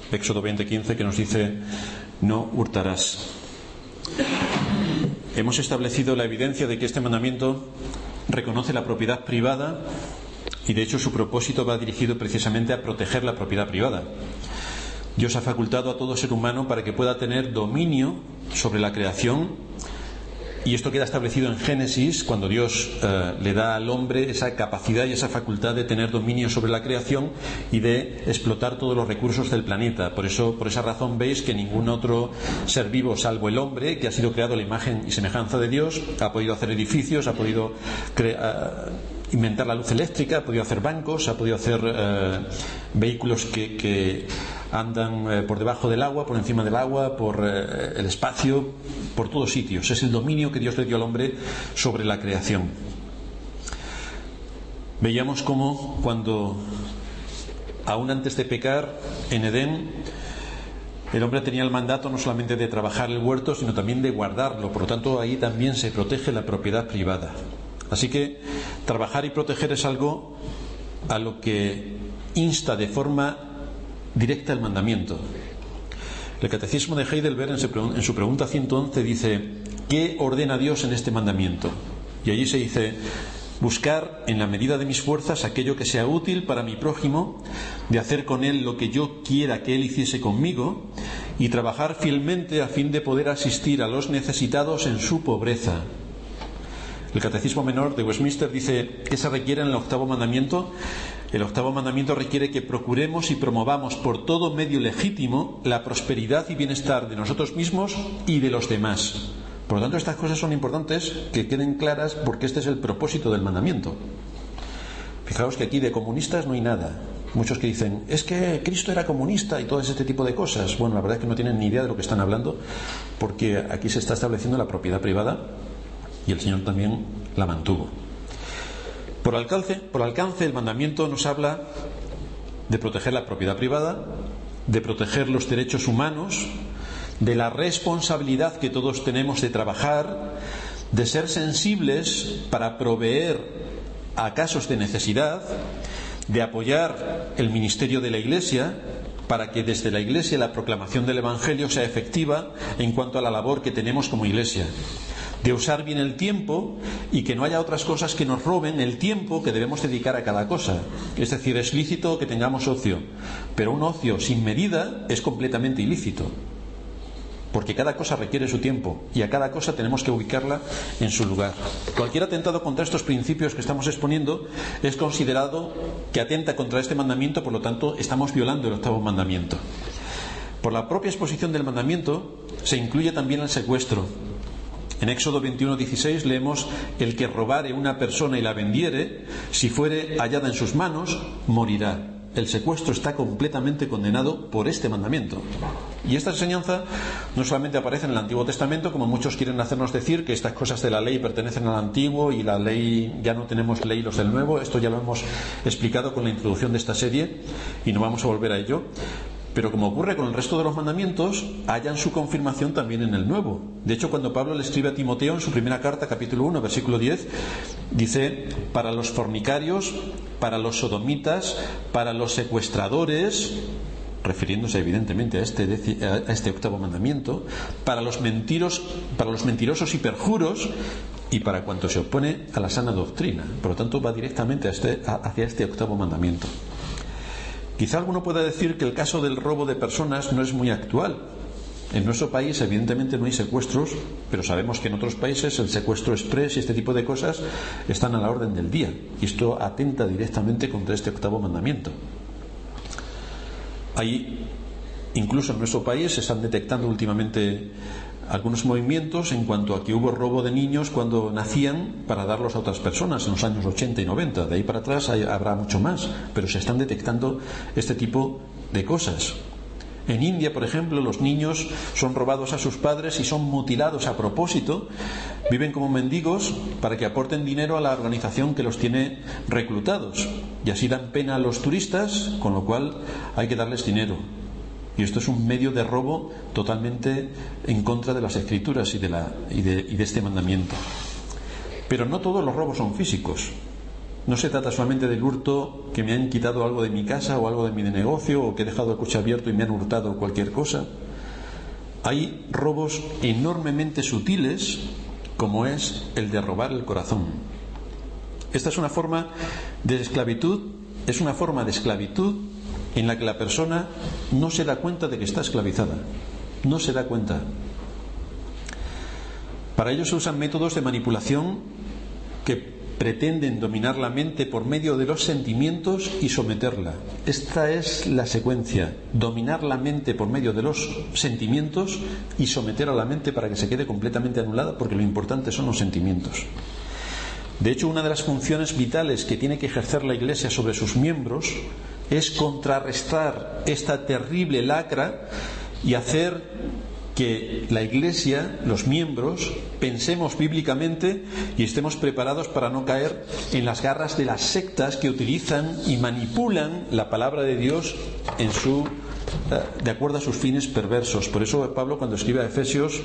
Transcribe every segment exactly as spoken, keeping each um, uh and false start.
Éxodo veinte quince, que nos dice: no hurtarás. Hemos establecido la evidencia de que este mandamiento reconoce la propiedad privada y de hecho su propósito va dirigido precisamente a proteger la propiedad privada. Dios ha facultado a todo ser humano para que pueda tener dominio sobre la creación, y esto queda establecido en Génesis, cuando Dios eh, le da al hombre esa capacidad y esa facultad de tener dominio sobre la creación y de explotar todos los recursos del planeta. Por eso, por esa razón veis que ningún otro ser vivo, salvo el hombre, que ha sido creado a la imagen y semejanza de Dios, ha podido hacer edificios, ha podido crear, inventar la luz eléctrica, ha podido hacer bancos, ha podido hacer eh, vehículos que, que andan eh, por debajo del agua, por encima del agua, por eh, el espacio, por todos sitios. Es el dominio que Dios le dio al hombre sobre la creación. Veíamos cómo cuando, aún antes de pecar en Edén, el hombre tenía el mandato no solamente de trabajar el huerto, sino también de guardarlo. Por lo tanto, ahí también se protege la propiedad privada. Así que trabajar y proteger es algo a lo que insta de forma directa el mandamiento. El Catecismo de Heidelberg, en su pregunta ciento once, dice: ¿qué ordena Dios en este mandamiento? Y allí se dice: buscar en la medida de mis fuerzas aquello que sea útil para mi prójimo, de hacer con él lo que yo quiera que él hiciese conmigo, y trabajar fielmente a fin de poder asistir a los necesitados en su pobreza. El Catecismo Menor de Westminster dice: ¿qué se requiere en el octavo mandamiento? El octavo mandamiento requiere que procuremos y promovamos por todo medio legítimo la prosperidad y bienestar de nosotros mismos y de los demás. Por lo tanto, estas cosas son importantes que queden claras, porque este es el propósito del mandamiento. Fijaos que aquí de comunistas no hay nada. Muchos que dicen: es que Cristo era comunista y todo este tipo de cosas. Bueno, la verdad es que no tienen ni idea de lo que están hablando, porque aquí se está estableciendo la propiedad privada y el Señor también la mantuvo. Por alcance, por alcance, el mandamiento nos habla de proteger la propiedad privada, de proteger los derechos humanos, de la responsabilidad que todos tenemos de trabajar, de ser sensibles para proveer a casos de necesidad, de apoyar el ministerio de la Iglesia, para que desde la Iglesia la proclamación del Evangelio sea efectiva en cuanto a la labor que tenemos como Iglesia, de usar bien el tiempo y que no haya otras cosas que nos roben el tiempo que debemos dedicar a cada cosa. Es decir, es lícito que tengamos ocio, pero un ocio sin medida es completamente ilícito, porque cada cosa requiere su tiempo y a cada cosa tenemos que ubicarla en su lugar. Cualquier atentado contra estos principios que estamos exponiendo es considerado que atenta contra este mandamiento, por lo tanto estamos violando el octavo mandamiento. Por la propia exposición del mandamiento se incluye también el secuestro. En Éxodo veintiuno dieciséis leemos: el que robare una persona y la vendiere, si fuere hallada en sus manos, morirá. El secuestro está completamente condenado por este mandamiento. Y esta enseñanza no solamente aparece en el Antiguo Testamento, como muchos quieren hacernos decir que estas cosas de la ley pertenecen al Antiguo y la ley, ya no tenemos ley los del Nuevo. Esto ya lo hemos explicado con la introducción de esta serie y no vamos a volver a ello. Pero como ocurre con el resto de los mandamientos, hallan su confirmación también en el Nuevo. De hecho, cuando Pablo le escribe a Timoteo en su primera carta, capítulo uno, versículo diez, dice: para los fornicarios, para los sodomitas, para los secuestradores, refiriéndose evidentemente a este, a este octavo mandamiento, para los mentiros, para los mentirosos y perjuros, y para cuanto se opone a la sana doctrina. Por lo tanto, va directamente a este, a, hacia este octavo mandamiento. Quizá alguno pueda decir que el caso del robo de personas no es muy actual. En nuestro país evidentemente no hay secuestros, pero sabemos que en otros países el secuestro exprés y este tipo de cosas están a la orden del día, y esto atenta directamente contra este octavo mandamiento. Hay, incluso en nuestro país se están detectando últimamente algunos movimientos en cuanto a que hubo robo de niños cuando nacían para darlos a otras personas en los años ochenta y noventa. De ahí para atrás hay, habrá mucho más, pero se están detectando este tipo de cosas. En India, por ejemplo, los niños son robados a sus padres y son mutilados a propósito. Viven como mendigos para que aporten dinero a la organización que los tiene reclutados, y así dan pena a los turistas, con lo cual hay que darles dinero. Y esto es un medio de robo totalmente en contra de las Escrituras y de, la, y de, y de este mandamiento. Pero no todos los robos son físicos. no se trata solamente del hurto, que me han quitado algo de mi casa o algo de mi negocio, o que he dejado el coche abierto y me han hurtado cualquier cosa. Hay robos enormemente sutiles, como es el de robar el corazón. Esta es una forma de esclavitud, es una forma de esclavitud en la que la persona no se da cuenta de que está esclavizada, no se da cuenta. Para ello se usan métodos de manipulación que pretenden dominar la mente por medio de los sentimientos y someterla. Esta es la secuencia: dominar la mente por medio de los sentimientos y someter a la mente para que se quede completamente anulada, porque lo importante son los sentimientos. De hecho, una de las funciones vitales que tiene que ejercer la Iglesia sobre sus miembros es contrarrestar esta terrible lacra y hacer que la Iglesia, los miembros, pensemos bíblicamente y estemos preparados para no caer en las garras de las sectas que utilizan y manipulan la palabra de Dios en su, de acuerdo a sus fines perversos. Por eso Pablo, cuando escribe a Efesios,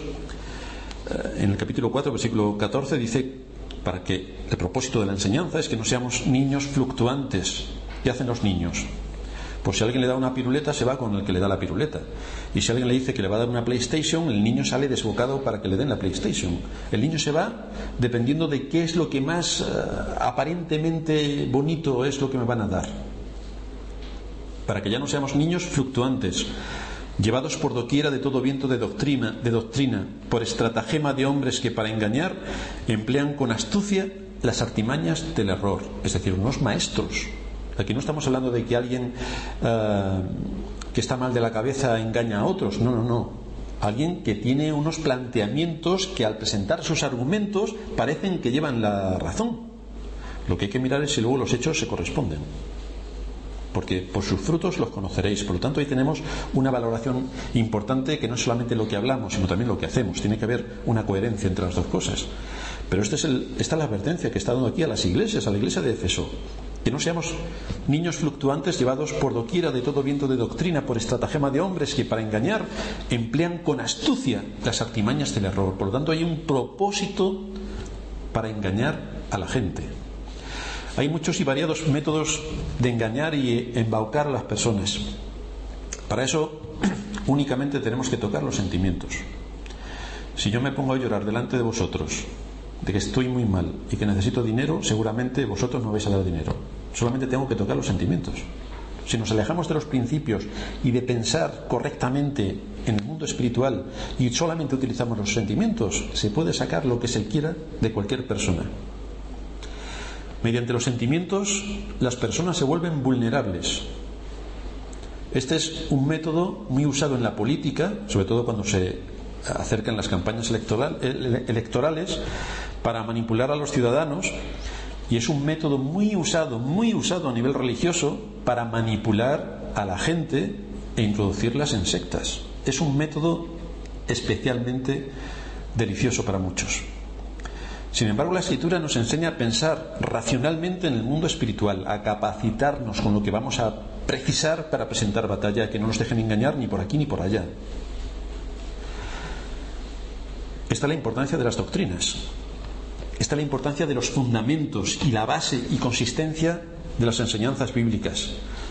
en el capítulo cuatro, versículo catorce, dice para que el propósito de la enseñanza es que no seamos niños fluctuantes. ¿Qué hacen los niños? Pues si alguien le da una piruleta, se va con el que le da la piruleta. Y si alguien le dice que le va a dar una PlayStation, el niño sale desbocado para que le den la PlayStation. El niño se va dependiendo de qué es lo que más uh, aparentemente bonito es lo que me van a dar. Para que ya no seamos niños fluctuantes, llevados por doquiera de todo viento de doctrina, de doctrina, por estratagema de hombres que para engañar emplean con astucia las artimañas del error. Es decir, unos maestros. Aquí no estamos hablando de que alguien uh, que está mal de la cabeza engaña a otros. No, no, no. Alguien que tiene unos planteamientos que al presentar sus argumentos parecen que llevan la razón. Lo que hay que mirar es si luego los hechos se corresponden. Porque por sus frutos los conoceréis. Por lo tanto, ahí tenemos una valoración importante, que no es solamente lo que hablamos, sino también lo que hacemos. Tiene que haber una coherencia entre las dos cosas. Pero este es el, esta es la advertencia que está dando aquí a las iglesias, a la iglesia de Éfeso. Que no seamos niños fluctuantes llevados por doquiera de todo viento de doctrina, por estratagema de hombres que para engañar emplean con astucia las artimañas del error. Por lo tanto, hay un propósito para engañar a la gente. Hay muchos y variados métodos de engañar y embaucar a las personas. Para eso únicamente tenemos que tocar los sentimientos. Si yo me pongo a llorar delante de vosotros de que estoy muy mal y que necesito dinero, seguramente vosotros no vais a dar dinero. Solamente tengo que tocar los sentimientos. Si nos alejamos de los principios y de pensar correctamente en el mundo espiritual y solamente utilizamos los sentimientos, se puede sacar lo que se quiera de cualquier persona. Mediante los sentimientos las personas se vuelven vulnerables. Este es un método muy usado en la política, sobre todo cuando se acercan las campañas electoral, electorales, para manipular a los ciudadanos, y es un método muy usado, muy usado a nivel religioso para manipular a la gente e introducirlas en sectas. Es un método especialmente delicioso para muchos. Sin embargo, la Escritura nos enseña a pensar racionalmente en el mundo espiritual, a capacitarnos con lo que vamos a precisar para presentar batalla, que no nos dejen engañar ni por aquí ni por allá. Esta es la importancia de las doctrinas. Esta es la importancia de los fundamentos y la base y consistencia de las enseñanzas bíblicas.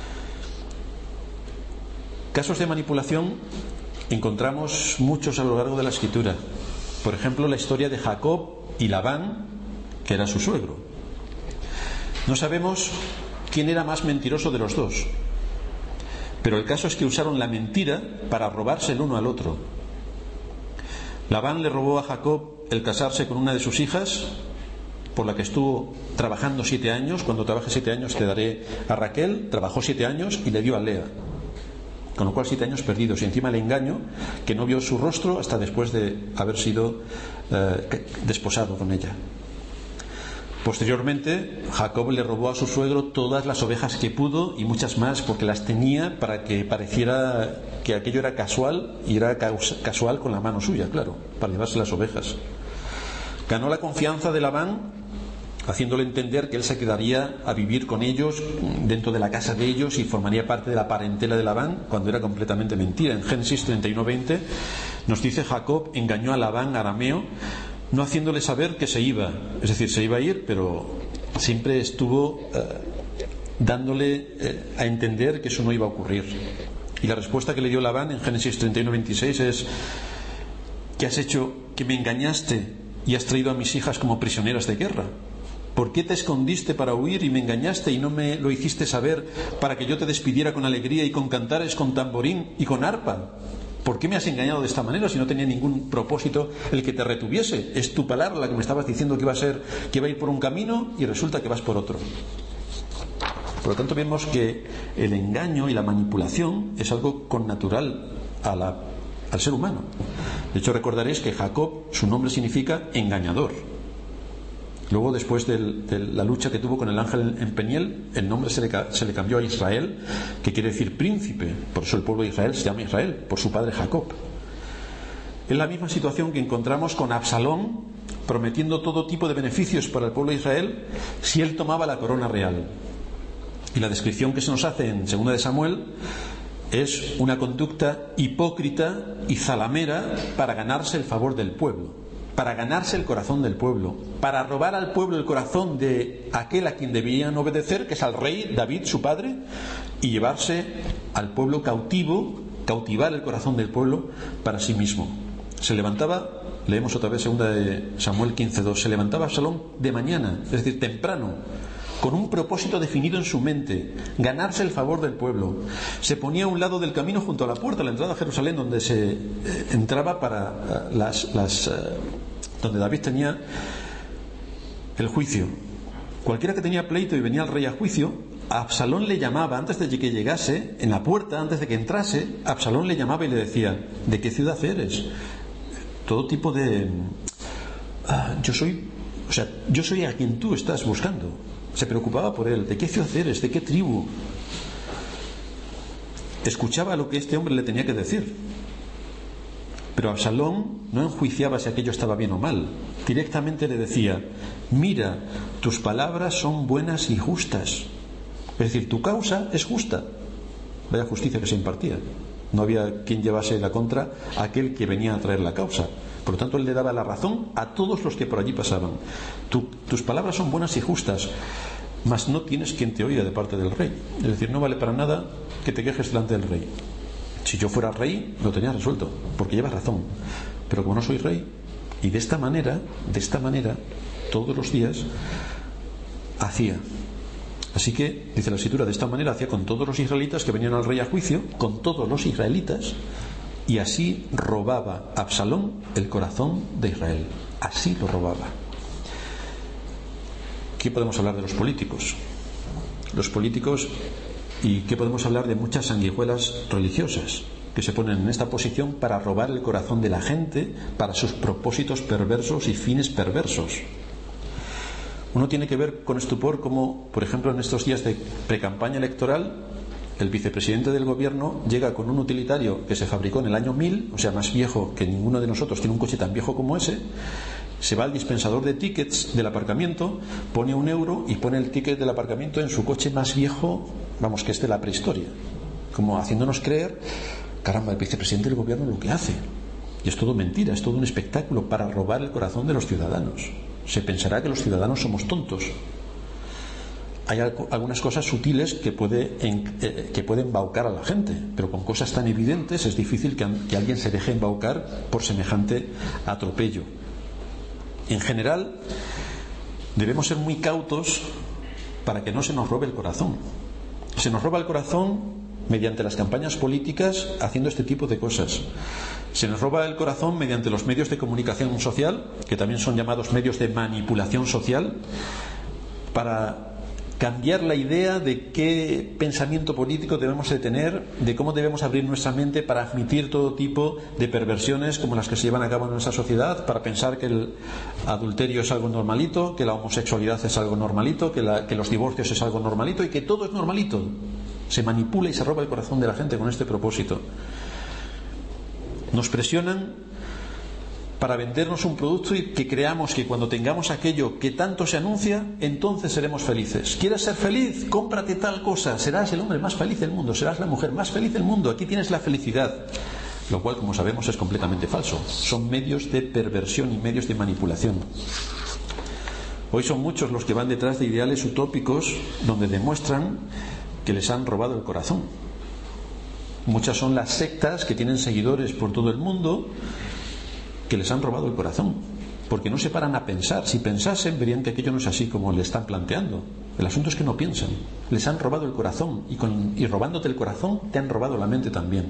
Casos de manipulación encontramos muchos a lo largo de la Escritura. Por ejemplo, la historia de Jacob y Labán, que era su suegro. No sabemos quién era más mentiroso de los dos, pero el caso es que usaron la mentira para robarse el uno al otro. Labán le robó a Jacob el casarse con una de sus hijas, por la que estuvo trabajando siete años. Cuando trabaje siete años te daré a Raquel. Trabajó siete años y le dio a Lea, con lo cual siete años perdidos, y encima el engaño, que no vio su rostro hasta después de haber sido eh, desposado con ella. Posteriormente, Jacob le robó a su suegro todas las ovejas que pudo y muchas más, porque las tenía para que pareciera que aquello era casual, y era casual con la mano suya, claro, para llevarse las ovejas. Ganó la confianza de Labán, haciéndole entender que él se quedaría a vivir con ellos, dentro de la casa de ellos, y formaría parte de la parentela de Labán, cuando era completamente mentira. En Génesis treinta y uno veinte nos dice: Jacob engañó a Labán arameo, no haciéndole saber que se iba, es decir, se iba a ir, pero siempre estuvo eh, dándole eh, a entender que eso no iba a ocurrir. Y la respuesta que le dio Labán en Génesis treinta y uno veintiséis es: ¿qué has hecho que me engañaste y has traído a mis hijas como prisioneras de guerra? ¿Por qué te escondiste para huir y me engañaste y no me lo hiciste saber para que yo te despidiera con alegría y con cantares, con tamborín y con arpa? ¿Por qué me has engañado de esta manera si no tenía ningún propósito el que te retuviese? Es tu palabra la que me estabas diciendo que iba a ser, que iba a ir por un camino y resulta que vas por otro. Por lo tanto, vemos que el engaño y la manipulación es algo connatural a la, al ser humano. De hecho, recordaréis que Jacob, su nombre significa engañador. Luego, después de la lucha que tuvo con el ángel en Peniel, el nombre se le, se le cambió a Israel, que quiere decir príncipe. Por eso el pueblo de Israel se llama Israel, por su padre Jacob. Es la misma situación que encontramos con Absalón, prometiendo todo tipo de beneficios para el pueblo de Israel si él tomaba la corona real. Y la descripción que se nos hace en segunda de Samuel es una conducta hipócrita y zalamera para ganarse el favor del pueblo, para ganarse el corazón del pueblo, para robar al pueblo el corazón de aquel a quien debían obedecer, que es al rey David, su padre, y llevarse al pueblo cautivo, cautivar el corazón del pueblo para sí mismo. Se levantaba, leemos otra vez segunda de Samuel quince dos, se levantaba Absalón de mañana, es decir, temprano, con un propósito definido en su mente: ganarse el favor del pueblo. Se ponía a un lado del camino junto a la puerta, la entrada a Jerusalén, donde se eh, entraba para eh, las, las eh, donde David tenía el juicio. Cualquiera que tenía pleito y venía el rey a juicio, a Absalón le llamaba, antes de que llegase, en la puerta, antes de que entrase, Absalón le llamaba y le decía: ¿de qué ciudad eres? Todo tipo de ah, yo soy, o sea, yo soy a quien tú estás buscando. Se preocupaba por él. ¿De qué ciudad eres? ¿De qué tribu? Escuchaba lo que este hombre le tenía que decir. Pero Absalón no enjuiciaba si aquello estaba bien o mal. Directamente le decía: mira, tus palabras son buenas y justas. Es decir, tu causa es justa. Vaya justicia que se impartía. No había quien llevase la contra a aquel que venía a traer la causa. Por lo tanto, él le daba la razón a todos los que por allí pasaban. Tu, tus palabras son buenas y justas, mas no tienes quien te oiga de parte del rey. Es decir, no vale para nada que te quejes delante del rey. Si yo fuera rey, lo tenía resuelto, porque llevas razón. Pero como no soy rey, y de esta manera, de esta manera, todos los días hacía. Así que, dice la Escritura, de esta manera hacía con todos los israelitas que venían al rey a juicio, con todos los israelitas. Y así robaba Absalón el corazón de Israel. Así lo robaba. ¿Qué podemos hablar de los políticos? Los políticos, ¿y qué podemos hablar de muchas sanguijuelas religiosas que se ponen en esta posición para robar el corazón de la gente para sus propósitos perversos y fines perversos? Uno tiene que ver con estupor cómo, por ejemplo, en estos días de precampaña electoral, el vicepresidente del gobierno llega con un utilitario que se fabricó en el año mil, o sea, más viejo que ninguno de nosotros tiene un coche tan viejo como ese. Se va al dispensador de tickets del aparcamiento, pone un euro y pone el ticket del aparcamiento en su coche más viejo, vamos, que es de la prehistoria, como haciéndonos creer, caramba, el vicepresidente del gobierno lo que hace. Y es todo mentira, es todo un espectáculo para robar el corazón de los ciudadanos. Se pensará que los ciudadanos somos tontos. Hay algunas cosas sutiles que, puede, eh, que pueden embaucar a la gente, pero con cosas tan evidentes es difícil que, que alguien se deje embaucar por semejante atropello. En general, debemos ser muy cautos para que no se nos robe el corazón. Se nos roba el corazón mediante las campañas políticas haciendo este tipo de cosas. Se nos roba el corazón mediante los medios de comunicación social, que también son llamados medios de manipulación social, para cambiar la idea de qué pensamiento político debemos de tener, de cómo debemos abrir nuestra mente para admitir todo tipo de perversiones como las que se llevan a cabo en nuestra sociedad, para pensar que el adulterio es algo normalito, que la homosexualidad es algo normalito, que, la, que los divorcios es algo normalito y que todo es normalito. Se manipula y se roba el corazón de la gente con este propósito. Nos presionan para vendernos un producto y que creamos que cuando tengamos aquello que tanto se anuncia, entonces seremos felices. ¿Quieres ser feliz? Cómprate tal cosa. Serás el hombre más feliz del mundo, serás la mujer más feliz del mundo. Aquí tienes la felicidad. Lo cual, como sabemos, es completamente falso. Son medios de perversión y medios de manipulación. Hoy son muchos los que van detrás de ideales utópicos donde demuestran que les han robado el corazón. Muchas son las sectas que tienen seguidores por todo el mundo que les han robado el corazón, porque no se paran a pensar. Si pensasen, verían que aquello no es así como le están planteando. El asunto es que no piensan. Les han robado el corazón, y, con, y robándote el corazón te han robado la mente también.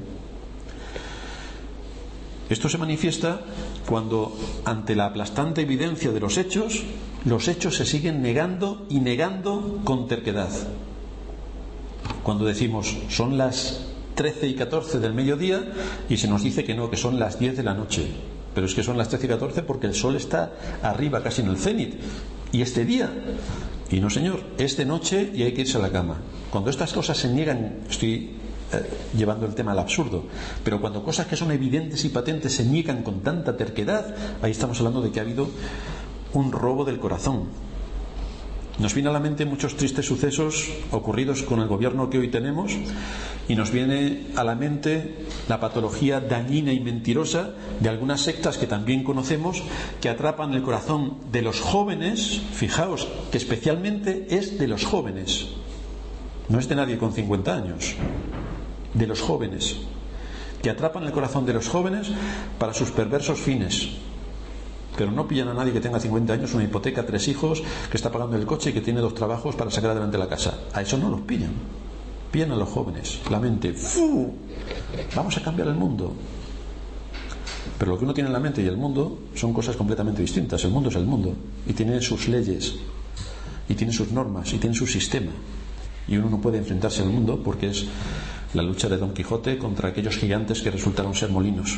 Esto se manifiesta cuando, ante la aplastante evidencia de los hechos, los hechos se siguen negando y negando con terquedad. Cuando decimos son las trece y catorce del mediodía y se nos dice que no, que son las diez de la noche. Pero es que son las trece y catorce porque el sol está arriba, casi en el cenit. Y este día, y no señor, es de noche y hay que irse a la cama. Cuando estas cosas se niegan, estoy eh, llevando el tema al absurdo, pero cuando cosas que son evidentes y patentes se niegan con tanta terquedad, ahí estamos hablando de que ha habido un robo del corazón. Nos viene a la mente muchos tristes sucesos ocurridos con el gobierno que hoy tenemos, y nos viene a la mente la patología dañina y mentirosa de algunas sectas que también conocemos, que atrapan el corazón de los jóvenes. Fijaos que especialmente es de los jóvenes, no es de nadie con cincuenta años, de los jóvenes, que atrapan el corazón de los jóvenes para sus perversos fines. Pero no pillan a nadie que tenga cincuenta años, una hipoteca, tres hijos, que está pagando el coche y que tiene dos trabajos para sacar adelante la casa. A eso no los pillan. Pillan a los jóvenes, la mente. ¡Fu! Vamos a cambiar el mundo. Pero lo que uno tiene en la mente y el mundo son cosas completamente distintas. El mundo es el mundo y tiene sus leyes y tiene sus normas y tiene su sistema. Y uno no puede enfrentarse al mundo porque es la lucha de Don Quijote contra aquellos gigantes que resultaron ser molinos.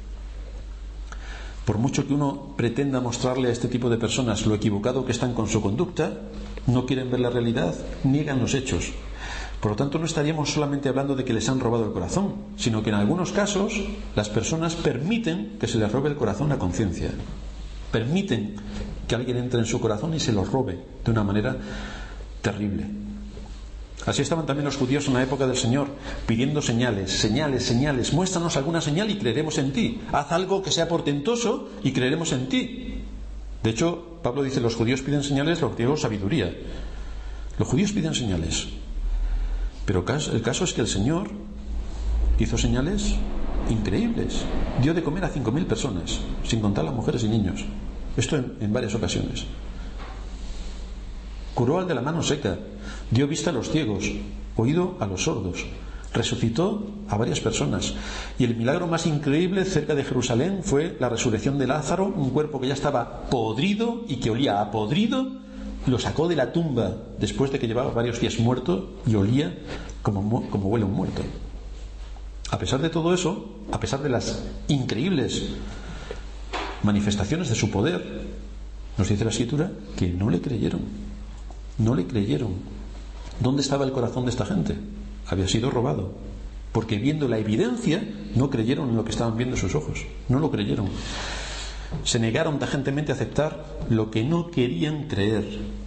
Por mucho que uno pretenda mostrarle a este tipo de personas lo equivocado que están con su conducta, no quieren ver la realidad, niegan los hechos. Por lo tanto, no estaríamos solamente hablando de que les han robado el corazón, sino que en algunos casos las personas permiten que se les robe el corazón a conciencia. Permiten que alguien entre en su corazón y se los robe de una manera terrible. Así estaban también los judíos en la época del Señor, pidiendo señales, señales, señales. Muéstranos alguna señal y creeremos en ti. Haz algo que sea portentoso y creeremos en ti. De hecho, Pablo dice, los judíos piden señales, los griegos sabiduría. Los judíos piden señales. Pero el caso es que el Señor hizo señales increíbles. Dio de comer a cinco mil personas, sin contar las mujeres y niños. Esto en, en varias ocasiones. Curó al de la mano seca, dio vista a los ciegos, oído a los sordos, resucitó a varias personas. Y el milagro más increíble cerca de Jerusalén fue la resurrección de Lázaro, un cuerpo que ya estaba podrido y que olía a podrido, lo sacó de la tumba después de que llevaba varios días muerto y olía como, como huele un muerto. A pesar de todo eso, a pesar de las increíbles manifestaciones de su poder, nos dice la Escritura que no le creyeron. No le creyeron. ¿Dónde estaba el corazón de esta gente? Había sido robado. Porque viendo la evidencia, no creyeron en lo que estaban viendo sus ojos. No lo creyeron. Se negaron tajantemente a aceptar lo que no querían creer.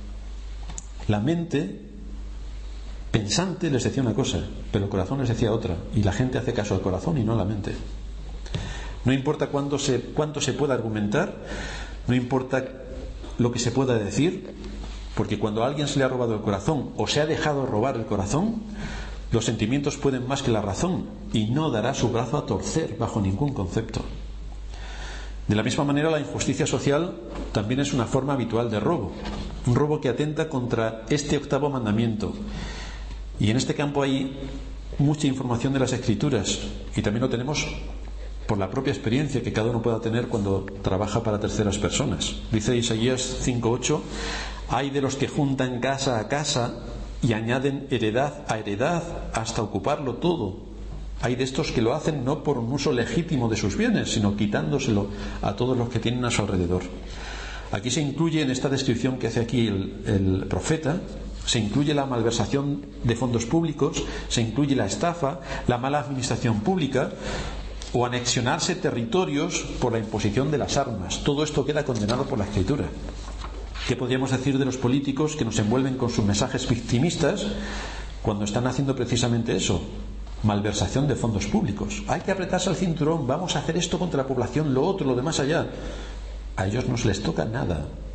La mente pensante les decía una cosa, pero el corazón les decía otra. Y la gente hace caso al corazón y no a la mente. No importa cuánto se, cuánto se pueda argumentar, no importa lo que se pueda decir, porque cuando a alguien se le ha robado el corazón o se ha dejado robar el corazón, los sentimientos pueden más que la razón y no dará su brazo a torcer bajo ningún concepto. De la misma manera, la injusticia social también es una forma habitual de robo, un robo que atenta contra este octavo mandamiento. Y en este campo hay mucha información de las Escrituras y también lo tenemos por la propia experiencia que cada uno pueda tener cuando trabaja para terceras personas. Dice Isaías cinco ocho: hay de los que juntan casa a casa y añaden heredad a heredad hasta ocuparlo todo. Hay de estos que lo hacen no por un uso legítimo de sus bienes, sino quitándoselo a todos los que tienen a su alrededor. Aquí se incluye, en esta descripción que hace aquí el, el profeta, se incluye la malversación de fondos públicos, se incluye la estafa, la mala administración pública o anexionarse territorios por la imposición de las armas. Todo esto queda condenado por la Escritura. ¿Qué podríamos decir de los políticos que nos envuelven con sus mensajes victimistas cuando están haciendo precisamente eso? Malversación de fondos públicos. Hay que apretarse al cinturón, vamos a hacer esto contra la población, lo otro, lo demás allá. A ellos no se les toca nada.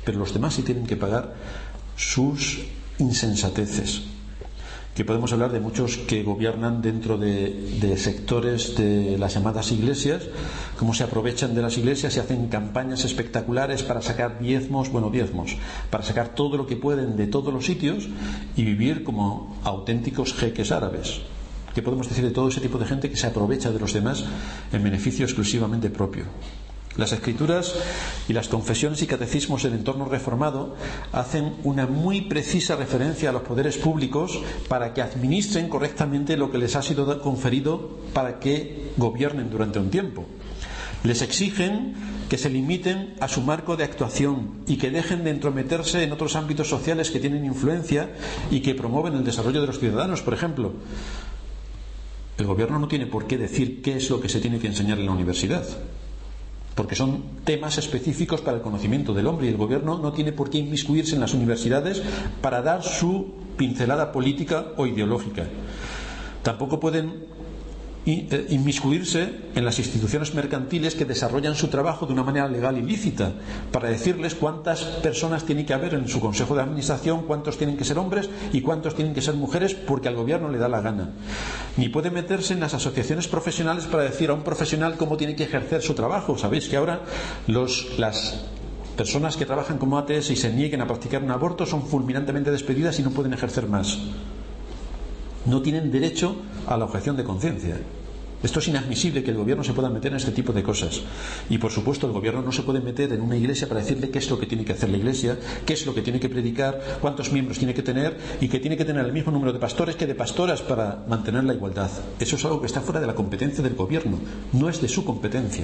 pero los demás sí tienen que pagar sus insensateces. Que podemos hablar de muchos que gobiernan dentro de, de sectores de las llamadas iglesias, cómo se aprovechan de las iglesias y hacen campañas espectaculares para sacar diezmos, bueno, diezmos, para sacar todo lo que pueden de todos los sitios y vivir como auténticos jeques árabes. ¿Qué podemos decir de todo ese tipo de gente que se aprovecha de los demás en beneficio exclusivamente propio? Las escrituras y las confesiones y catecismos del entorno reformado hacen una muy precisa referencia a los poderes públicos para que administren correctamente lo que les ha sido conferido para que gobiernen durante un tiempo. Les exigen que se limiten a su marco de actuación y que dejen de entrometerse en otros ámbitos sociales que tienen influencia y que promueven el desarrollo de los ciudadanos. Por ejemplo, el gobierno no tiene por qué decir qué es lo que se tiene que enseñar en la universidad, porque son temas específicos para el conocimiento del hombre, y el gobierno no tiene por qué inmiscuirse en las universidades para dar su pincelada política o ideológica. Tampoco pueden inmiscuirse en las instituciones mercantiles que desarrollan su trabajo de una manera legal y lícita, para decirles cuántas personas tiene que haber en su consejo de administración, cuántos tienen que ser hombres y cuántos tienen que ser mujeres, porque al gobierno le da la gana. Ni puede meterse en las asociaciones profesionales para decir a un profesional cómo tiene que ejercer su trabajo. Sabéis que ahora los, las personas que trabajan como ateos y se nieguen a practicar un aborto son fulminantemente despedidas y no pueden ejercer más. No tienen derecho a la objeción de conciencia. Esto es inadmisible, que el gobierno se pueda meter en este tipo de cosas. Y por supuesto el gobierno no se puede meter en una iglesia para decirle qué es lo que tiene que hacer la iglesia, qué es lo que tiene que predicar, cuántos miembros tiene que tener, y que tiene que tener el mismo número de pastores que de pastoras para mantener la igualdad. Eso es algo que está fuera de la competencia del gobierno, no es de su competencia.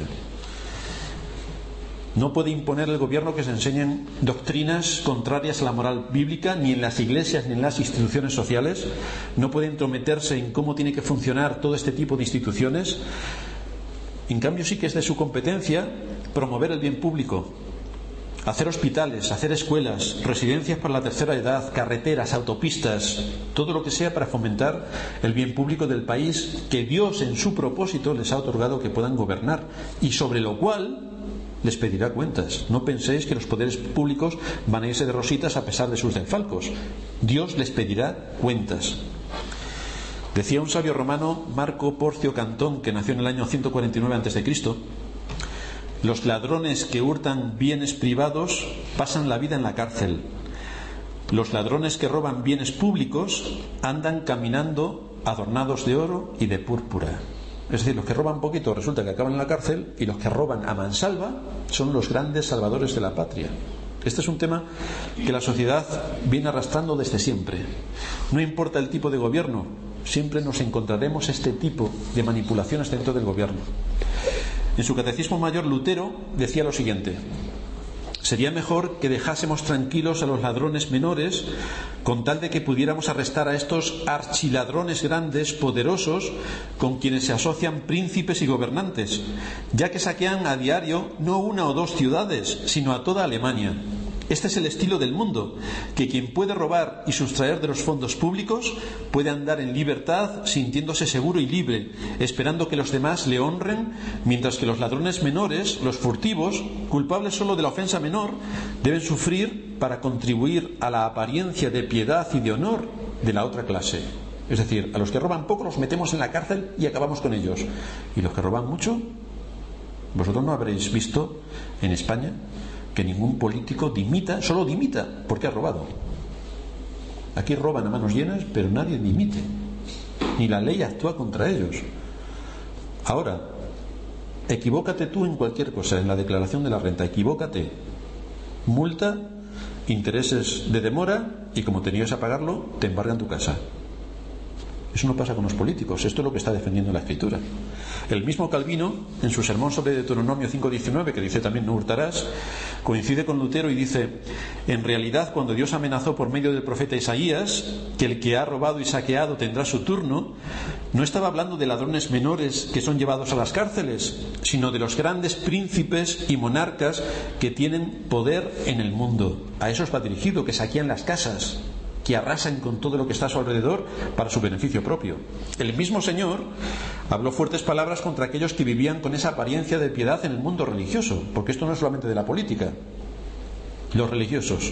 No puede imponer el gobierno que se enseñen doctrinas contrarias a la moral bíblica, ni en las iglesias ni en las instituciones sociales. No puede entrometerse en cómo tiene que funcionar todo este tipo de instituciones. En cambio, sí que es de su competencia promover el bien público, hacer hospitales, hacer escuelas, residencias para la tercera edad, carreteras, autopistas, todo lo que sea para fomentar el bien público del país que Dios en su propósito les ha otorgado que puedan gobernar, y sobre lo cual les pedirá cuentas. No penséis que los poderes públicos van a irse de rositas a pesar de sus desfalcos. Dios les pedirá cuentas. Decía un sabio romano, Marco Porcio Cantón, que nació en el año ciento cuarenta y nueve antes de Cristo, los ladrones que hurtan bienes privados pasan la vida en la cárcel. Los ladrones que roban bienes públicos andan caminando adornados de oro y de púrpura. Es decir, los que roban poquito resulta que acaban en la cárcel, y los que roban a mansalva son los grandes salvadores de la patria. Este es un tema que la sociedad viene arrastrando desde siempre. No importa el tipo de gobierno, siempre nos encontraremos este tipo de manipulaciones dentro del gobierno. En su Catecismo Mayor, Lutero decía lo siguiente: sería mejor que dejásemos tranquilos a los ladrones menores, con tal de que pudiéramos arrestar a estos archiladrones grandes, poderosos, con quienes se asocian príncipes y gobernantes, ya que saquean a diario no una o dos ciudades, sino a toda Alemania. Este es el estilo del mundo, que quien puede robar y sustraer de los fondos públicos puede andar en libertad, sintiéndose seguro y libre, esperando que los demás le honren, mientras que los ladrones menores, los furtivos, culpables solo de la ofensa menor, deben sufrir para contribuir a la apariencia de piedad y de honor de la otra clase. Es decir, a los que roban poco los metemos en la cárcel y acabamos con ellos. Y los que roban mucho, vosotros no habréis visto en España que ningún político dimita, solo dimita porque ha robado. Aquí roban a manos llenas, pero nadie dimite, ni la ley actúa contra ellos. Ahora, equivócate tú en cualquier cosa, en la declaración de la renta, equivócate, multa, intereses de demora, y como te niegues a pagarlo, te embargan tu casa. Eso no pasa con los políticos, esto es lo que está defendiendo la Escritura. El mismo Calvino, en su sermón sobre Deuteronomio cinco diecinueve, que dice también no hurtarás, coincide con Lutero y dice: en realidad, cuando Dios amenazó por medio del profeta Isaías que el que ha robado y saqueado tendrá su turno, no estaba hablando de ladrones menores que son llevados a las cárceles, sino de los grandes príncipes y monarcas que tienen poder en el mundo. A esos va dirigido, que saquean las casas, que arrasan con todo lo que está a su alrededor para su beneficio propio. El mismo Señor habló fuertes palabras contra aquellos que vivían con esa apariencia de piedad en el mundo religioso, porque esto no es solamente de la política. los religiosos.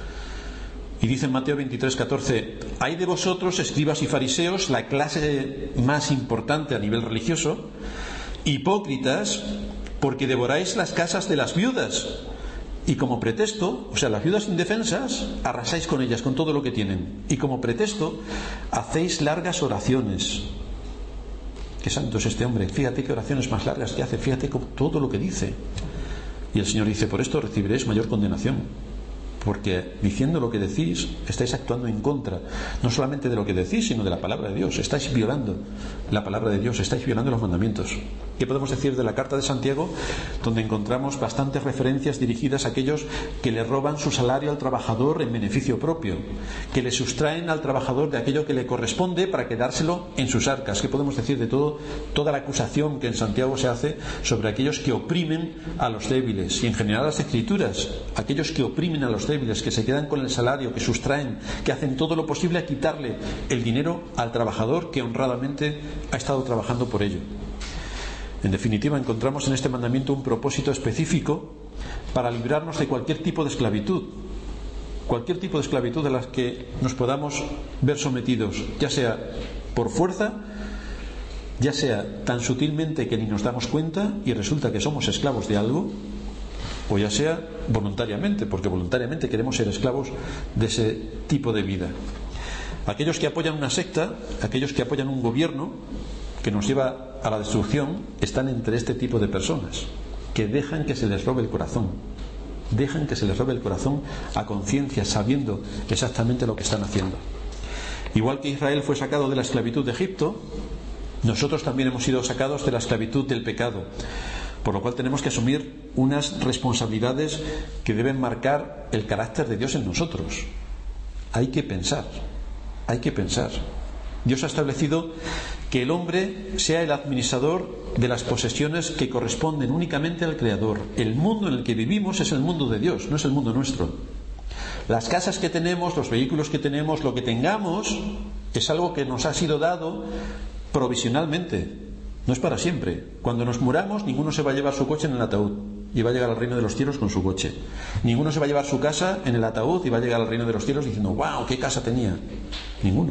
Y dice en Mateo veintitrés catorce: hay de vosotros, escribas y fariseos, la clase más importante a nivel religioso, hipócritas, porque devoráis las casas de las viudas, y como pretexto, o sea, las viudas indefensas, arrasáis con ellas, con todo lo que tienen, y como pretexto hacéis largas oraciones. Qué santo es este hombre, fíjate qué oraciones más largas que hace, fíjate todo lo que dice. Y el Señor dice: por esto recibiréis mayor condenación, porque diciendo lo que decís estáis actuando en contra, no solamente de lo que decís, sino de la palabra de Dios. Estáis violando la palabra de Dios, estáis violando los mandamientos. ¿Qué podemos decir de la carta de Santiago, donde encontramos bastantes referencias dirigidas a aquellos que le roban su salario al trabajador en beneficio propio, que le sustraen al trabajador de aquello que le corresponde para quedárselo en sus arcas? ¿Qué podemos decir de todo, toda la acusación que en Santiago se hace sobre aquellos que oprimen a los débiles? Y en general las Escrituras, aquellos que oprimen a los débiles, que se quedan con el salario, que sustraen, que hacen todo lo posible a quitarle el dinero al trabajador que honradamente ha estado trabajando por ello. En definitiva, encontramos en este mandamiento un propósito específico para librarnos de cualquier tipo de esclavitud, cualquier tipo de esclavitud a las que nos podamos ver sometidos, ya sea por fuerza, ya sea tan sutilmente que ni nos damos cuenta y resulta que somos esclavos de algo, o ya sea voluntariamente, porque voluntariamente queremos ser esclavos de ese tipo de vida. Aquellos que apoyan una secta, aquellos que apoyan un gobierno que nos lleva a la destrucción, están entre este tipo de personas que dejan que se les robe el corazón, dejan que se les robe el corazón a conciencia, sabiendo exactamente lo que están haciendo. Igual que Israel fue sacado de la esclavitud de Egipto, nosotros también hemos sido sacados de la esclavitud del pecado, por lo cual tenemos que asumir unas responsabilidades que deben marcar el carácter de Dios en nosotros. Hay que pensar, hay que pensar. Dios ha establecido que el hombre sea el administrador de las posesiones que corresponden únicamente al Creador. El mundo en el que vivimos es el mundo de Dios, no es el mundo nuestro. Las casas que tenemos, los vehículos que tenemos, lo que tengamos, es algo que nos ha sido dado provisionalmente. No es para siempre. Cuando nos muramos, ninguno se va a llevar su coche en el ataúd y va a llegar al reino de los cielos con su coche. Ninguno se va a llevar su casa en el ataúd y va a llegar al reino de los cielos diciendo: ¡wow! ¡Qué casa tenía! Ninguno.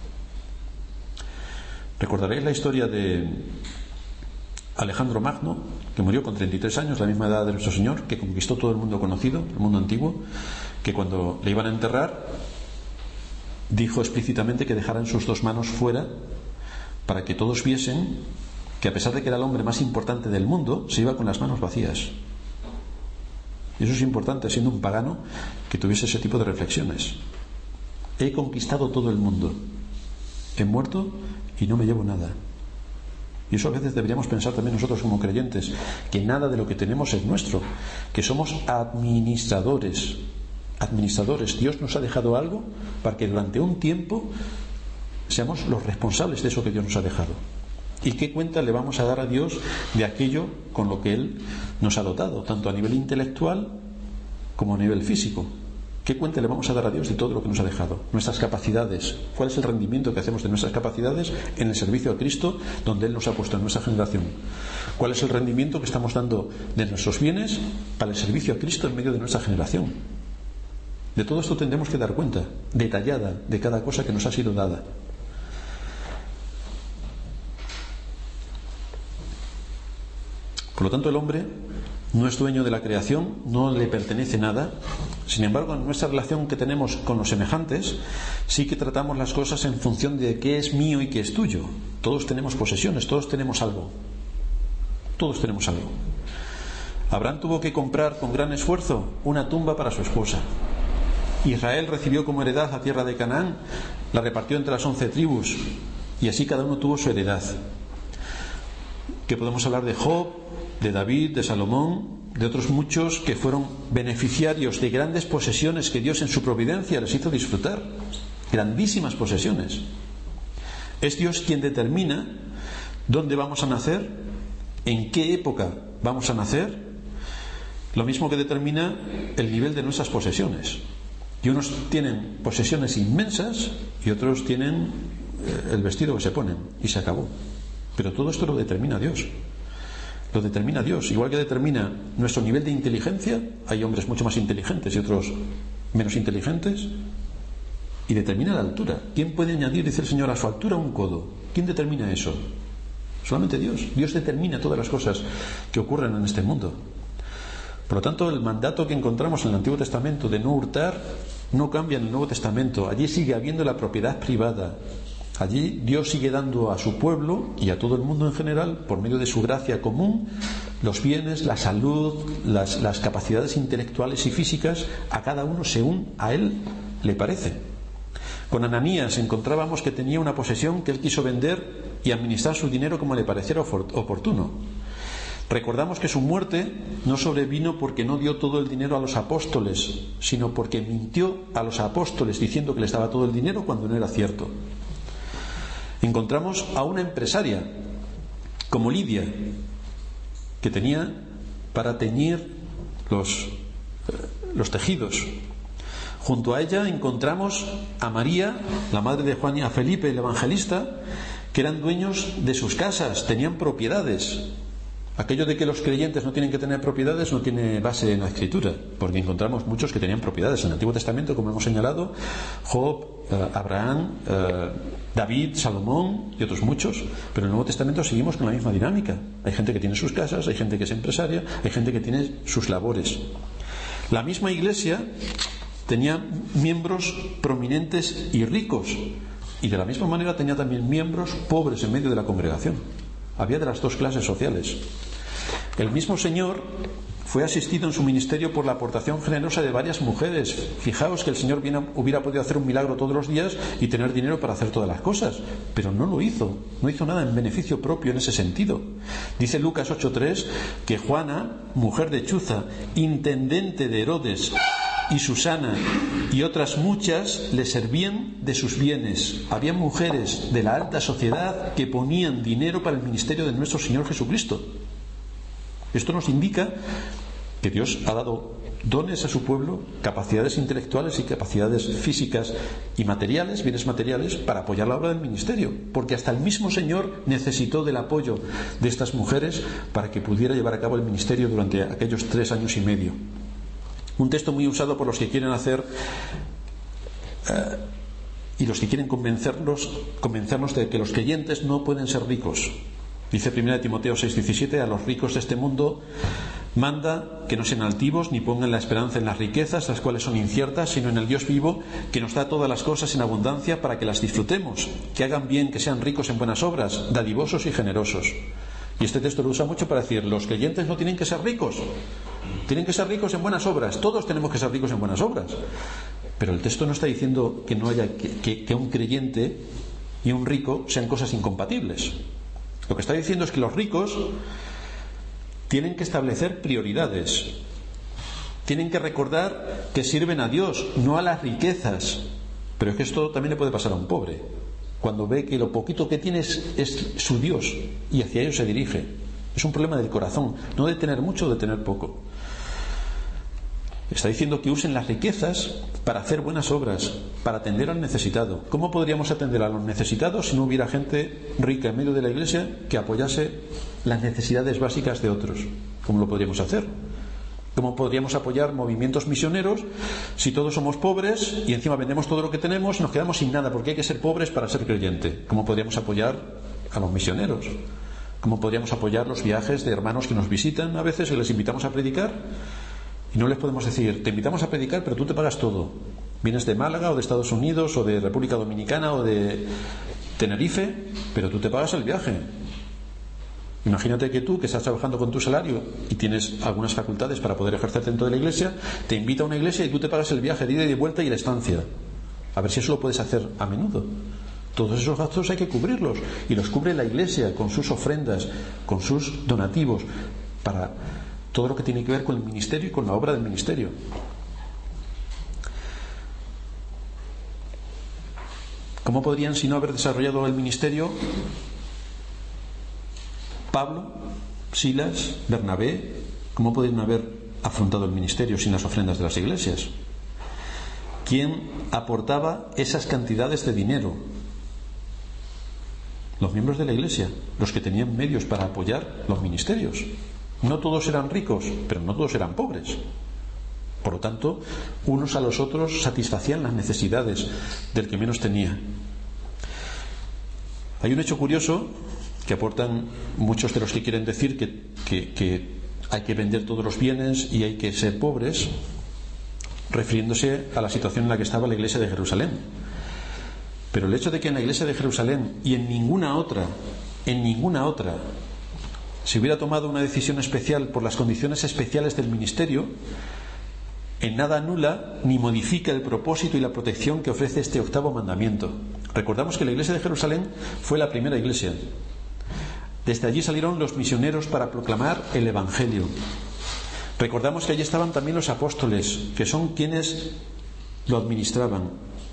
Recordaréis la historia de Alejandro Magno, que murió con treinta y tres años, la misma edad de nuestro Señor, que conquistó todo el mundo conocido, el mundo antiguo, que cuando le iban a enterrar dijo explícitamente que dejaran sus dos manos fuera para que todos viesen que, a pesar de que era el hombre más importante del mundo, se iba con las manos vacías. Y eso es importante, siendo un pagano, que tuviese ese tipo de reflexiones. He conquistado todo el mundo, he muerto y no me llevo nada. Y eso a veces deberíamos pensar también nosotros como creyentes, que nada de lo que tenemos es nuestro, que somos administradores. Administradores. Dios nos ha dejado algo para que durante un tiempo seamos los responsables de eso que Dios nos ha dejado. ¿Y qué cuenta le vamos a dar a Dios de aquello con lo que Él nos ha dotado, tanto a nivel intelectual como a nivel físico? ¿Qué cuenta le vamos a dar a Dios de todo lo que nos ha dejado? Nuestras capacidades. ¿Cuál es el rendimiento que hacemos de nuestras capacidades en el servicio a Cristo, donde Él nos ha puesto en nuestra generación? ¿Cuál es el rendimiento que estamos dando de nuestros bienes para el servicio a Cristo en medio de nuestra generación? De todo esto tendremos que dar cuenta, detallada, de cada cosa que nos ha sido dada. Por lo tanto, el hombre no es dueño de la creación, no le pertenece nada. Sin embargo, en nuestra relación que tenemos con los semejantes, sí que tratamos las cosas en función de qué es mío y qué es tuyo. Todos tenemos posesiones, todos tenemos algo. Todos tenemos algo. Abraham tuvo que comprar con gran esfuerzo una tumba para su esposa. Israel recibió como heredad la tierra de Canaán, la repartió entre las once tribus, y así cada uno tuvo su heredad. Que podemos hablar de Job, de David, de Salomón, de otros muchos que fueron beneficiarios de grandes posesiones que Dios en su providencia les hizo disfrutar. Grandísimas posesiones. Es Dios quien determina dónde vamos a nacer, en qué época vamos a nacer, lo mismo que determina el nivel de nuestras posesiones. Y unos tienen posesiones inmensas y otros tienen el vestido que se ponen y se acabó. Pero todo esto lo determina Dios. lo determina Dios. Igual que determina nuestro nivel de inteligencia, hay hombres mucho más inteligentes y otros menos inteligentes, y determina la altura. ¿Quién puede añadir, dice el Señor, a su altura un codo? ¿Quién determina eso? Solamente Dios. Dios determina todas las cosas que ocurren en este mundo. Por lo tanto, el mandato que encontramos en el Antiguo Testamento de no hurtar no cambia en el Nuevo Testamento. Allí sigue habiendo la propiedad privada. Allí Dios sigue dando a su pueblo y a todo el mundo en general, por medio de su gracia común, los bienes, la salud, las, las capacidades intelectuales y físicas, a cada uno según a él le parece. Con Ananías encontrábamos que tenía una posesión que él quiso vender y administrar su dinero como le pareciera oportuno. Recordamos que su muerte no sobrevino porque no dio todo el dinero a los apóstoles, sino porque mintió a los apóstoles diciendo que les daba todo el dinero cuando no era cierto. Encontramos a una empresaria como Lidia, que tenía para teñir los, los tejidos. Junto a ella encontramos a María, la madre de Juan, y a Felipe, el evangelista, que eran dueños de sus casas, tenían propiedades. Aquello de que los creyentes no tienen que tener propiedades no tiene base en la Escritura, porque encontramos muchos que tenían propiedades en el Antiguo Testamento, como hemos señalado: Job, eh, Abraham, eh, David, Salomón y otros muchos. Pero en el Nuevo Testamento seguimos con la misma dinámica. Hay gente que tiene sus casas, hay gente que es empresaria, hay gente que tiene sus labores. La misma Iglesia tenía miembros prominentes y ricos, y de la misma manera tenía también miembros pobres en medio de la congregación. Había de las dos clases sociales. El mismo Señor fue asistido en su ministerio por la aportación generosa de varias mujeres. Fijaos que el Señor hubiera podido hacer un milagro todos los días y tener dinero para hacer todas las cosas, pero no lo hizo. No hizo nada en beneficio propio en ese sentido. Dice Lucas ocho tres que Juana, mujer de Chuza, intendente de Herodes, y Susana y otras muchas le servían de sus bienes. Había mujeres de la alta sociedad que ponían dinero para el ministerio de nuestro Señor Jesucristo. Esto nos indica que Dios ha dado dones a su pueblo, capacidades intelectuales y capacidades físicas y materiales, bienes materiales, para apoyar la obra del ministerio, porque hasta el mismo Señor necesitó del apoyo de estas mujeres para que pudiera llevar a cabo el ministerio durante aquellos tres años y medio. Un texto muy usado por los que quieren hacer eh, y los que quieren convencernos, convencernos de que los creyentes no pueden ser ricos. Dice primera de Timoteo seis diecisiete: a los ricos de este mundo manda que no sean altivos ni pongan la esperanza en las riquezas, las cuales son inciertas, sino en el Dios vivo, que nos da todas las cosas en abundancia para que las disfrutemos, que hagan bien, que sean ricos en buenas obras, dadivosos y generosos. Y este texto lo usa mucho para decir: los creyentes no tienen que ser ricos, tienen que ser ricos en buenas obras. Todos tenemos que ser ricos en buenas obras. Pero el texto no está diciendo que no haya que, que, que un creyente y un rico sean cosas incompatibles. Lo que está diciendo es que los ricos tienen que establecer prioridades, tienen que recordar que sirven a Dios, no a las riquezas. Pero es que esto también le puede pasar a un pobre, cuando ve que lo poquito que tiene es, es su Dios y hacia ello se dirige. Es un problema del corazón, no de tener mucho o de tener poco. Está diciendo que usen las riquezas para hacer buenas obras, para atender al necesitado. ¿Cómo podríamos atender a los necesitados si no hubiera gente rica en medio de la iglesia que apoyase las necesidades básicas de otros? ¿Cómo lo podríamos hacer? ¿Cómo podríamos apoyar movimientos misioneros si todos somos pobres y encima vendemos todo lo que tenemos y nos quedamos sin nada, porque hay que ser pobres para ser creyente? ¿Cómo podríamos apoyar a los misioneros? ¿Cómo podríamos apoyar los viajes de hermanos que nos visitan a veces y les invitamos a predicar? Y no les podemos decir: te invitamos a predicar, pero tú te pagas todo. Vienes de Málaga o de Estados Unidos o de República Dominicana o de Tenerife, pero tú te pagas el viaje. Imagínate que tú, que estás trabajando con tu salario y tienes algunas facultades para poder ejercer dentro de la iglesia, te invita a una iglesia y tú te pagas el viaje de ida y de vuelta y la estancia. A ver si eso lo puedes hacer a menudo. Todos esos gastos hay que cubrirlos, y los cubre la iglesia con sus ofrendas, con sus donativos, para todo lo que tiene que ver con el ministerio y con la obra del ministerio. ¿Cómo podrían, si no haber desarrollado el ministerio, Pablo, Silas, Bernabé, cómo podrían haber afrontado el ministerio sin las ofrendas de las iglesias? ¿Quién aportaba esas cantidades de dinero? Los miembros de la iglesia, los que tenían medios para apoyar los ministerios. No todos eran ricos, pero no todos eran pobres. Por lo tanto, unos a los otros satisfacían las necesidades del que menos tenía. Hay un hecho curioso que aportan muchos de los que quieren decir que, que, que hay que vender todos los bienes y hay que ser pobres, refiriéndose a la situación en la que estaba la iglesia de Jerusalén. Pero el hecho de que en la iglesia de Jerusalén y en ninguna otra, en ninguna otra, se hubiera tomado una decisión especial por las condiciones especiales del ministerio, en nada anula ni modifica el propósito y la protección que ofrece este octavo mandamiento. Recordamos que la iglesia de Jerusalén fue la primera iglesia. Desde allí salieron los misioneros para proclamar el Evangelio. Recordamos que allí estaban también los apóstoles, que son quienes lo administraban,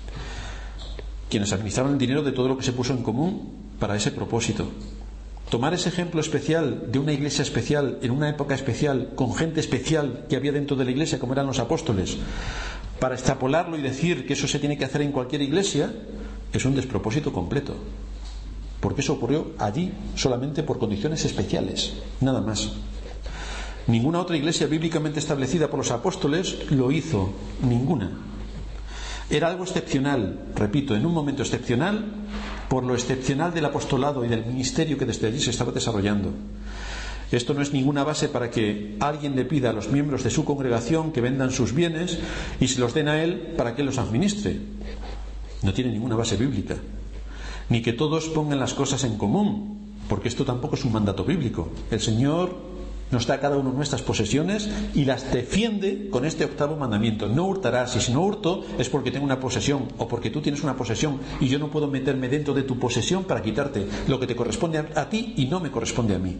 quienes administraban el dinero de todo lo que se puso en común para ese propósito. Tomar ese ejemplo especial de una iglesia especial, en una época especial, con gente especial que había dentro de la iglesia, como eran los apóstoles, para extrapolarlo y decir que eso se tiene que hacer en cualquier iglesia, es un despropósito completo. Porque eso ocurrió allí solamente por condiciones especiales, nada más. Ninguna otra iglesia bíblicamente establecida por los apóstoles lo hizo, ninguna. Era algo excepcional, repito, en un momento excepcional, por lo excepcional del apostolado y del ministerio que desde allí se estaba desarrollando. Esto no es ninguna base para que alguien le pida a los miembros de su congregación que vendan sus bienes y se los den a él para que él los administre. No tiene ninguna base bíblica. Ni que todos pongan las cosas en común, porque esto tampoco es un mandato bíblico. El Señor nos da a cada uno nuestras posesiones y las defiende con este octavo mandamiento: no hurtarás. Y si no hurto es porque tengo una posesión, o porque tú tienes una posesión y yo no puedo meterme dentro de tu posesión para quitarte lo que te corresponde a, a ti y no me corresponde a mí.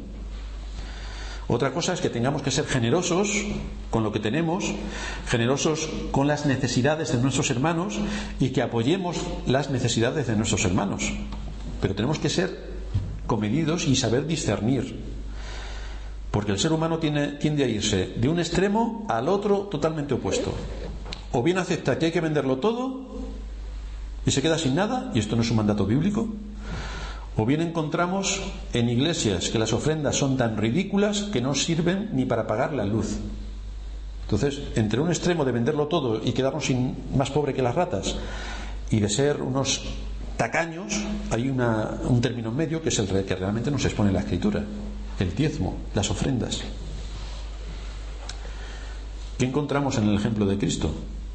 Otra cosa es que tengamos que ser generosos con lo que tenemos, generosos con las necesidades de nuestros hermanos y que apoyemos las necesidades de nuestros hermanos. Pero tenemos que ser comedidos y saber discernir. Porque el ser humano tiene, tiende a irse de un extremo al otro totalmente opuesto. O bien acepta que hay que venderlo todo y se queda sin nada, y esto no es un mandato bíblico. O bien encontramos en iglesias que las ofrendas son tan ridículas que no sirven ni para pagar la luz. Entonces, entre un extremo de venderlo todo y quedarnos sin, más pobre que las ratas, y de ser unos tacaños, hay una, un término medio que es el que realmente nos expone la Escritura: el diezmo, las ofrendas. ¿Qué encontramos en el ejemplo de Cristo?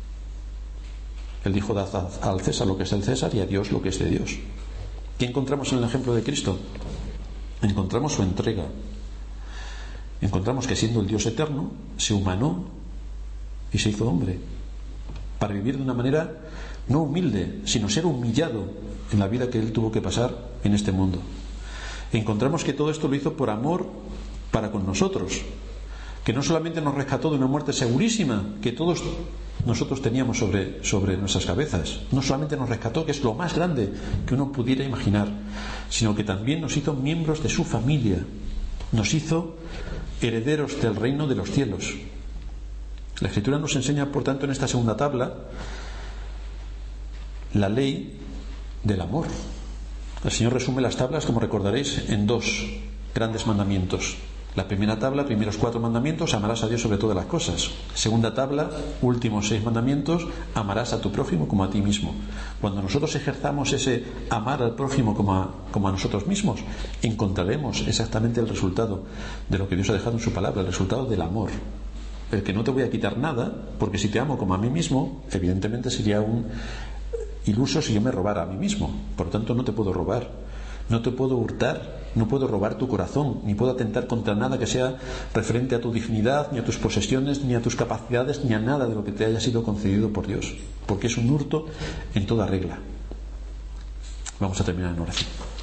Él dijo: dad al César lo que es del César y a Dios lo que es de Dios. ¿Qué encontramos en el ejemplo de Cristo? Encontramos su entrega. Encontramos que, siendo el Dios eterno, se humanó y se hizo hombre para vivir de una manera no humilde, sino ser humillado en la vida que él tuvo que pasar en este mundo. Encontramos que todo esto lo hizo por amor para con nosotros, que no solamente nos rescató de una muerte segurísima que todos nosotros teníamos sobre, sobre nuestras cabezas, no solamente nos rescató, que es lo más grande que uno pudiera imaginar, sino que también nos hizo miembros de su familia, nos hizo herederos del reino de los cielos. La Escritura nos enseña, por tanto, en esta segunda tabla, la ley del amor. El Señor resume las tablas, como recordaréis, en dos grandes mandamientos. La primera tabla, primeros cuatro mandamientos: amarás a Dios sobre todas las cosas. Segunda tabla, últimos seis mandamientos: amarás a tu prójimo como a ti mismo. Cuando nosotros ejerzamos ese amar al prójimo como a, como a nosotros mismos, encontraremos exactamente el resultado de lo que Dios ha dejado en su palabra, el resultado del amor. El que no te voy a quitar nada, porque si te amo como a mí mismo, evidentemente sería un iluso si yo me robara a mí mismo. Por lo tanto, no te puedo robar, no te puedo hurtar, no puedo robar tu corazón, ni puedo atentar contra nada que sea referente a tu dignidad, ni a tus posesiones, ni a tus capacidades, ni a nada de lo que te haya sido concedido por Dios, porque es un hurto en toda regla. Vamos a terminar en oración.